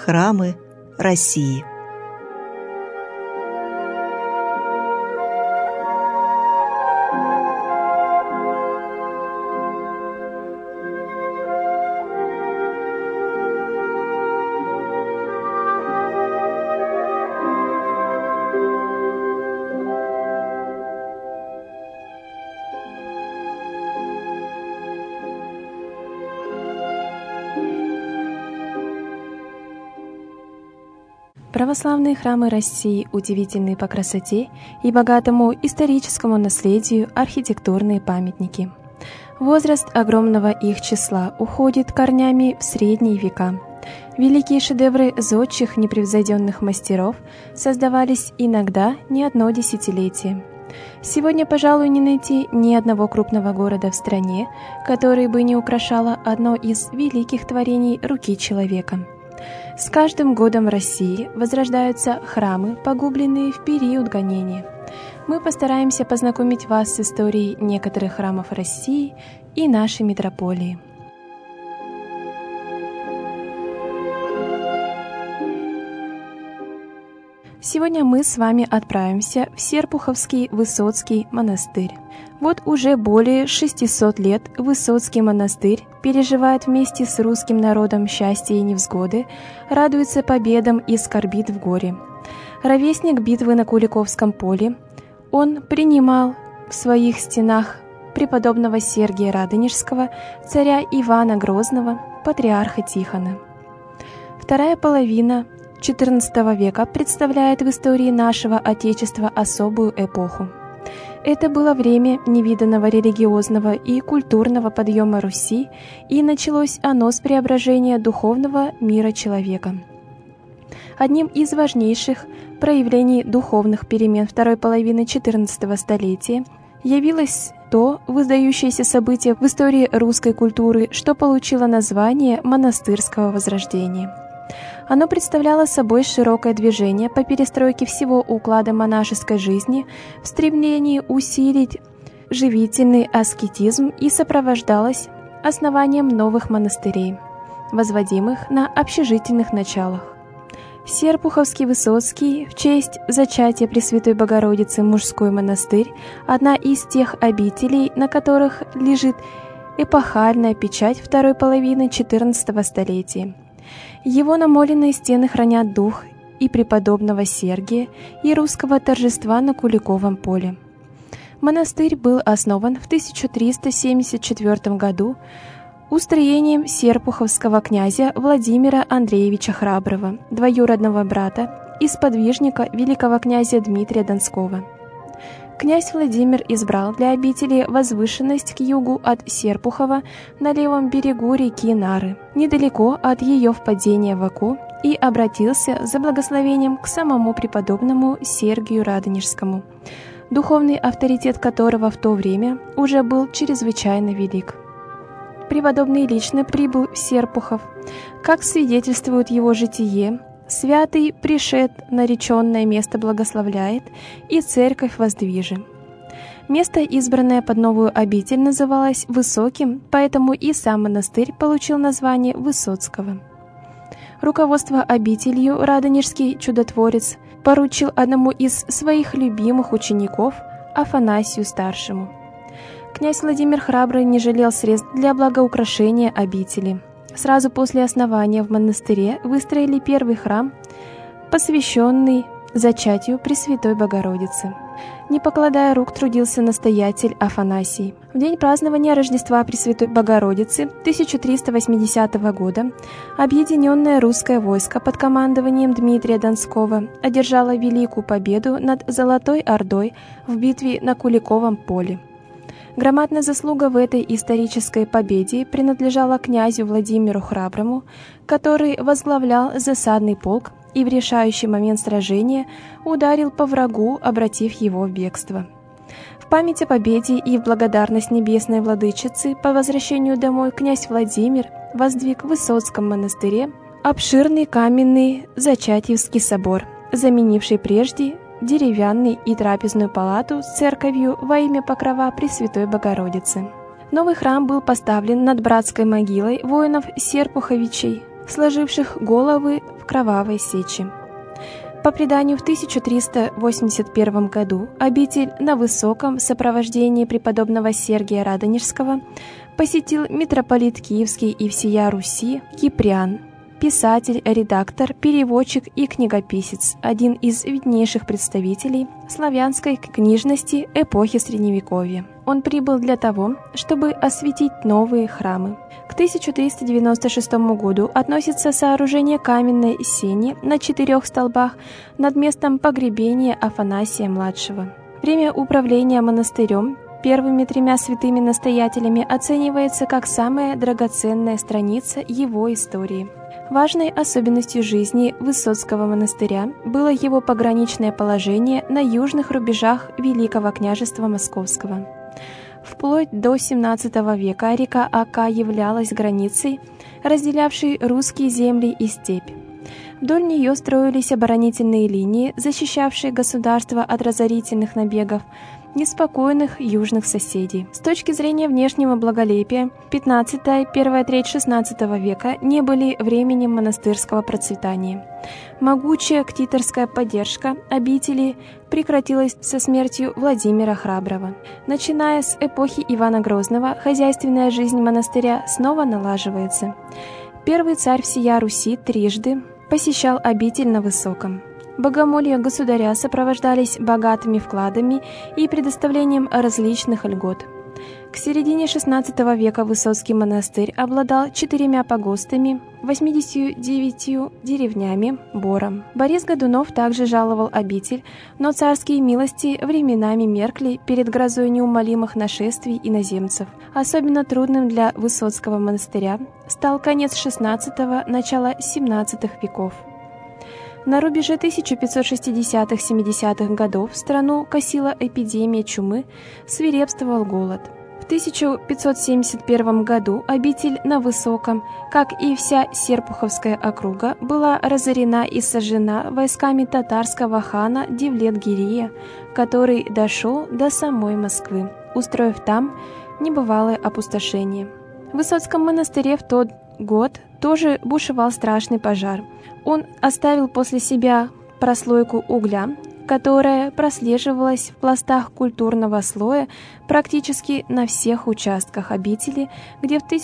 храмы России. Православные храмы России удивительны по красоте и богатому историческому наследию архитектурные памятники. Возраст огромного их числа уходит корнями в средние века. Великие шедевры зодчих непревзойденных мастеров создавались иногда не одно десятилетие. Сегодня, пожалуй, не найти ни одного крупного города в стране, который бы не украшало одно из великих творений руки человека. С каждым годом в России возрождаются храмы, погубленные в период гонения. Мы постараемся познакомить вас с историей некоторых храмов России и нашей митрополии. Сегодня мы с вами отправимся в Серпуховский Высоцкий монастырь. Вот уже более 600 лет Высоцкий монастырь переживает вместе с русским народом счастье и невзгоды, радуется победам и скорбит в горе. Ровесник битвы на Куликовском поле, он принимал в своих стенах преподобного Сергия Радонежского, царя Ивана Грозного, патриарха Тихона. Вторая половина XIV века представляет в истории нашего Отечества особую эпоху. Это было время невиданного религиозного и культурного подъема Руси, и началось оно с преображения духовного мира человека. Одним из важнейших проявлений духовных перемен второй половины XIV столетия явилось то выдающееся событие в истории русской культуры, что получило название монастырского возрождения. Оно представляло собой широкое движение по перестройке всего уклада монашеской жизни в стремлении усилить живительный аскетизм и сопровождалось основанием новых монастырей, возводимых на общежительных началах. Серпуховский Высоцкий в честь зачатия Пресвятой Богородицы мужской монастырь – одна из тех обителей, на которых лежит эпохальная печать второй половины XIV столетия. Его намоленные стены хранят дух и преподобного Сергия, и русского торжества на Куликовом поле. Монастырь был основан в 1374 году устроением серпуховского князя Владимира Андреевича Храброго, двоюродного брата и сподвижника великого князя Дмитрия Донского. Князь Владимир избрал для обители возвышенность к югу от Серпухова на левом берегу реки Нары, недалеко от ее впадения в Оку, и обратился за благословением к самому преподобному Сергию Радонежскому, духовный авторитет которого в то время уже был чрезвычайно велик. Преподобный лично прибыл в Серпухов. Как свидетельствует его житие, святый пришед нареченное место благословляет, и церковь воздвижи. Место, избранное под новую обитель, называлось Высоким, поэтому и сам монастырь получил название Высоцкого. Руководство обителью Радонежский чудотворец поручил одному из своих любимых учеников, Афанасию Старшему. Князь Владимир Храбрый не жалел средств для благоукрашения обители. Сразу после основания в монастыре выстроили первый храм, посвященный зачатию Пресвятой Богородицы. Не покладая рук, трудился настоятель Афанасий. В день празднования Рождества Пресвятой Богородицы 1380 года объединенное русское войско под командованием Дмитрия Донского одержало великую победу над Золотой Ордой в битве на Куликовом поле. Громадная заслуга в этой исторической победе принадлежала князю Владимиру Храброму, который возглавлял засадный полк и в решающий момент сражения ударил по врагу, обратив его в бегство. В память о победе и в благодарность небесной владычице по возвращению домой князь Владимир воздвиг в Высоцком монастыре обширный каменный Зачатьевский собор, заменивший прежде деревянный и трапезную палату с церковью во имя покрова Пресвятой Богородицы. Новый храм был поставлен над братской могилой воинов Серпуховичей сложивших головы в кровавой сече. По преданию, в 1381 году обитель на Высоком в сопровождении преподобного Сергия Радонежского посетил митрополит Киевский и всея Руси Киприан, писатель, редактор, переводчик и книгописец, один из виднейших представителей славянской книжности эпохи Средневековья. Он прибыл для того, чтобы осветить новые храмы. К 1396 году относится сооружение каменной сени на 4 столбах над местом погребения Афанасия-младшего. Время управления монастырем первыми 3 святыми настоятелями оценивается как самая драгоценная страница его истории. Важной особенностью жизни Высоцкого монастыря было его пограничное положение на южных рубежах Великого княжества Московского. Вплоть до XVII века река Ока являлась границей, разделявшей русские земли и степь. Вдоль нее строились оборонительные линии, защищавшие государство от разорительных набегов неспокойных южных соседей. С точки зрения внешнего благолепия, 15-я, первая треть XVI века не были временем монастырского процветания. Могучая ктиторская поддержка обители прекратилась со смертью Владимира Храброго. Начиная с эпохи Ивана Грозного, хозяйственная жизнь монастыря снова налаживается. Первый царь всея Руси трижды посещал обитель на Высоком. Богомолья государя сопровождались богатыми вкладами и предоставлением различных льгот. К середине XVI века Высоцкий монастырь обладал 4 погостами, 89 деревнями, бором. Борис Годунов также жаловал обитель, но царские милости временами меркли перед грозой неумолимых нашествий иноземцев. Особенно трудным для Высоцкого монастыря стал конец XVI – начало XVII веков. На рубеже 1560-70-х годов страну косила эпидемия чумы, свирепствовал голод. В 1571 году обитель на Высоком, как и вся Серпуховская округа, была разорена и сожжена войсками татарского хана Девлет-Гирия, который дошел до самой Москвы, устроив там небывалое опустошение. В Высоцком монастыре в тот год тоже бушевал страшный пожар. Он оставил после себя прослойку угля, которая прослеживалась в пластах культурного слоя практически на всех участках обители, где в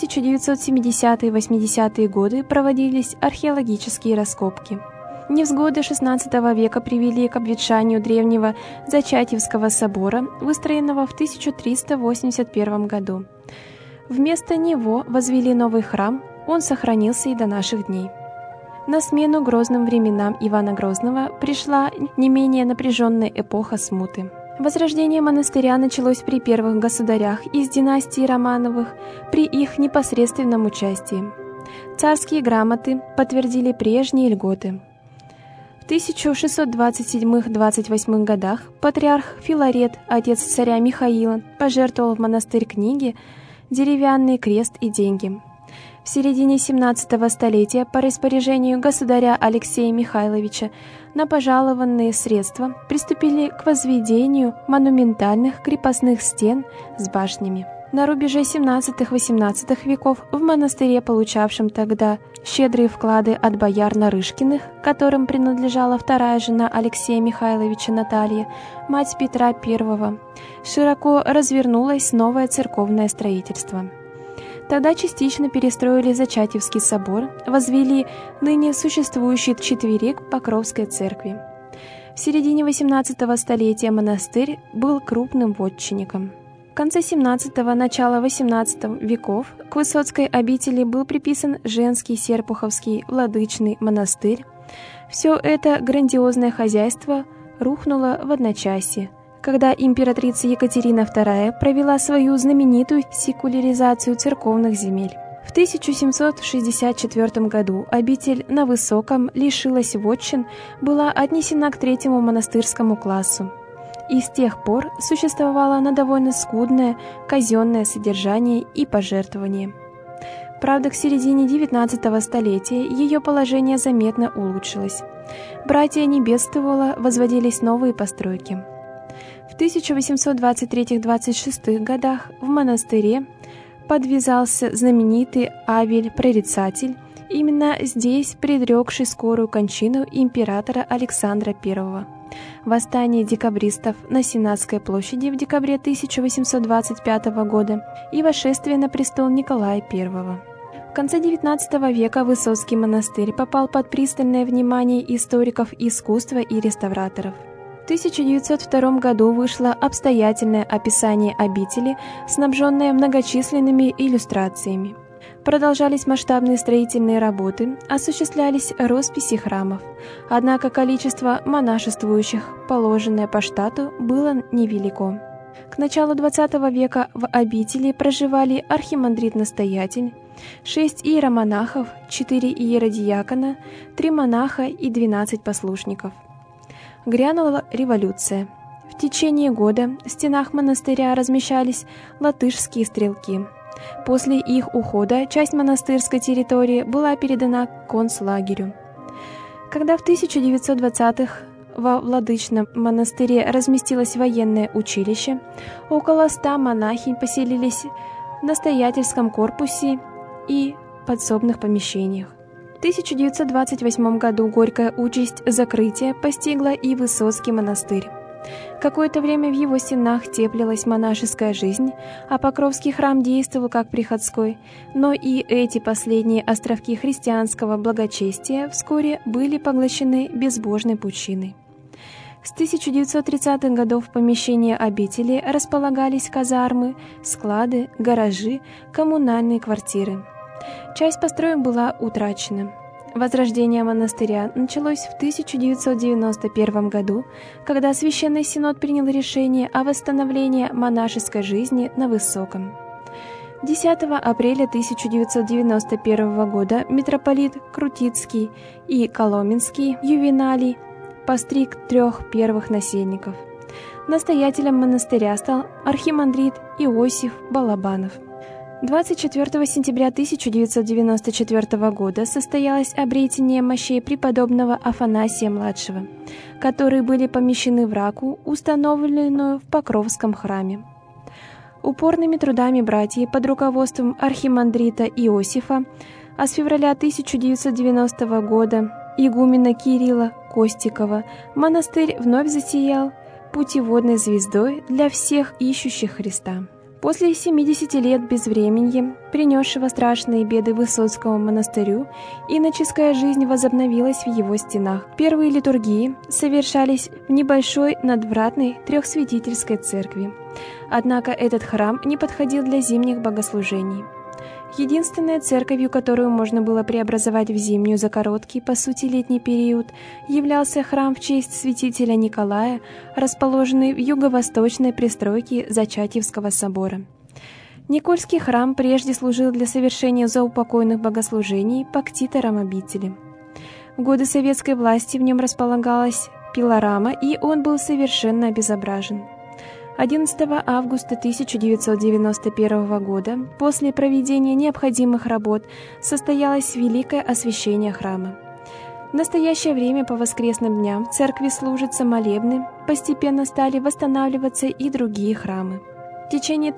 1970-80-е годы проводились археологические раскопки. Невзгоды XVI века привели к обветшанию древнего Зачатьевского собора, выстроенного в 1381 году. Вместо него возвели новый храм, он сохранился и до наших дней. На смену грозным временам Ивана Грозного пришла не менее напряженная эпоха смуты. Возрождение монастыря началось при первых государях из династии Романовых, при их непосредственном участии. Царские грамоты подтвердили прежние льготы. В 1627-28 годах патриарх Филарет, отец царя Михаила, пожертвовал в монастырь книги, деревянный крест и деньги. В середине 17 столетия по распоряжению государя Алексея Михайловича на пожалованные средства приступили к возведению монументальных крепостных стен с башнями. На рубеже 17-18 веков в монастыре, получавшем тогда щедрые вклады от бояр Нарышкиных, которым принадлежала вторая жена Алексея Михайловича Наталья, мать Петра I, широко развернулось новое церковное строительство. Тогда частично перестроили Зачатьевский собор, возвели ныне существующий четверик Покровской церкви. В середине 18 столетия монастырь был крупным вотчинником. В конце 17-го, начало 18 веков к Высоцкой обители был приписан женский Серпуховский владычный монастырь. Все это грандиозное хозяйство рухнуло в одночасье, когда императрица Екатерина II провела свою знаменитую секуляризацию церковных земель. В 1764 году обитель на Высоком лишилась вотчин, была отнесена к третьему монастырскому классу. И с тех пор существовало на довольно скудное казенное содержание и пожертвование. Правда, к середине XIX столетия ее положение заметно улучшилось. Братья не бедствовало, возводились новые постройки. В 1823-26 годах в монастыре подвязался знаменитый Авель-прорицатель именно здесь предрекший скорую кончину императора Александра I. Восстание декабристов на Сенатской площади в декабре 1825 года и восшествие на престол Николая I. В конце XIX века Высоцкий монастырь попал под пристальное внимание историков искусства и реставраторов. В 1902 году вышло обстоятельное описание обители, снабженное многочисленными иллюстрациями. Продолжались масштабные строительные работы, осуществлялись росписи храмов, однако количество монашествующих, положенное по штату, было невелико. К началу XX века в обители проживали архимандрит-настоятель, 6 иеромонахов, 4 иеродиакона, 3 монаха и 12 послушников. Грянула революция. В течение года в стенах монастыря размещались латышские стрелки. После их ухода часть монастырской территории была передана концлагерю. Когда в 1920-х во Владычном монастыре разместилось военное училище, около 100 монахинь поселились в настоятельском корпусе и подсобных помещениях. В 1928 году горькая участь закрытия постигла и Высоцкий монастырь. Какое-то время в его стенах теплилась монашеская жизнь, а Покровский храм действовал как приходской, но и эти последние островки христианского благочестия вскоре были поглощены безбожной пучиной. С 1930-х годов в помещении обители располагались казармы, склады, гаражи, коммунальные квартиры. Часть построек была утрачена. Возрождение монастыря началось в 1991 году, когда Священный Синод принял решение о восстановлении монашеской жизни на Высоком. 10 апреля 1991 года митрополит Крутицкий и Коломенский Ювеналий постриг 3 первых насельников. Настоятелем монастыря стал архимандрит Иосиф Балабанов. 24 сентября 1994 года состоялось обретение мощей преподобного Афанасия-младшего, которые были помещены в раку, установленную в Покровском храме. Упорными трудами братьев под руководством архимандрита Иосифа, а с февраля 1990 года игумена Кирилла Костикова, монастырь вновь засиял путеводной звездой для всех ищущих Христа. После 70 лет безвременья, принесшего страшные беды Высоцкому монастырю, иноческая жизнь возобновилась в его стенах. Первые литургии совершались в небольшой надвратной трехсвятительской церкви. Однако этот храм не подходил для зимних богослужений. Единственной церковью, которую можно было преобразовать в зимнюю за короткий, по сути, летний период, являлся храм в честь святителя Николая, расположенный в юго-восточной пристройке Зачатьевского собора. Никольский храм прежде служил для совершения заупокойных богослужений пактитором обители. В годы советской власти в нем располагалась пилорама, и он был совершенно обезображен. 11 августа 1991 года, после проведения необходимых работ, состоялось великое освящение храма. В настоящее время по воскресным дням в церкви служатся молебны, постепенно стали восстанавливаться и другие храмы. В течение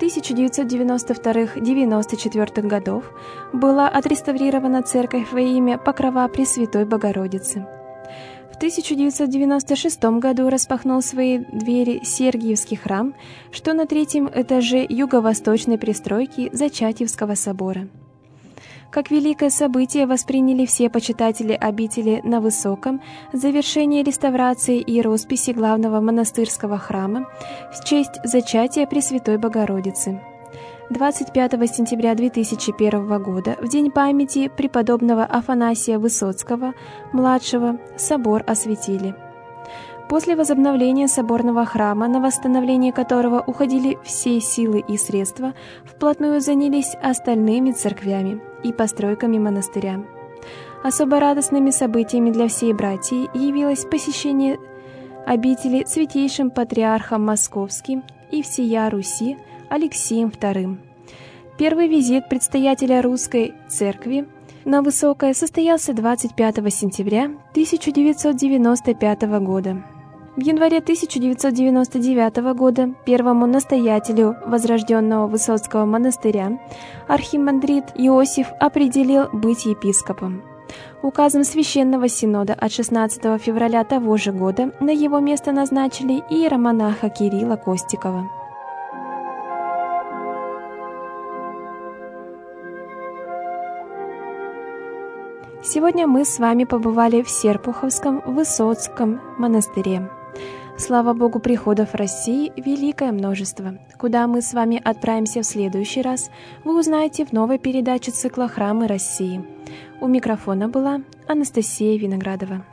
1992-94 годов была отреставрирована церковь во имя Покрова Пресвятой Богородицы. В 1996 году распахнул свои двери Сергиевский храм, что на 3-м этаже юго-восточной пристройки Зачатьевского собора. Как великое событие восприняли все почитатели обители на Высоком завершение реставрации и росписи главного монастырского храма в честь зачатия Пресвятой Богородицы. 25 сентября 2001 года, в день памяти преподобного Афанасия Высоцкого, младшего, собор осветили. После возобновления соборного храма, на восстановление которого уходили все силы и средства, вплотную занялись остальными церквями и постройками монастыря. Особо радостными событиями для всей братьи явилось посещение обители святейшим патриархом Московским и всея Руси Алексием II. Первый визит предстоятеля русской церкви на Высокое состоялся 25 сентября 1995 года. В январе 1999 года первому настоятелю возрожденного Высоцкого монастыря архимандрит Иосиф определил быть епископом. Указом Священного Синода от 16 февраля того же года на его место назначили иеромонаха Кирилла Костикова. Сегодня мы с вами побывали в Серпуховском Высоцком монастыре. Слава Богу, приходов в России великое множество. Куда мы с вами отправимся в следующий раз, вы узнаете в новой передаче цикла «Храмы России». У микрофона была Анастасия Виноградова.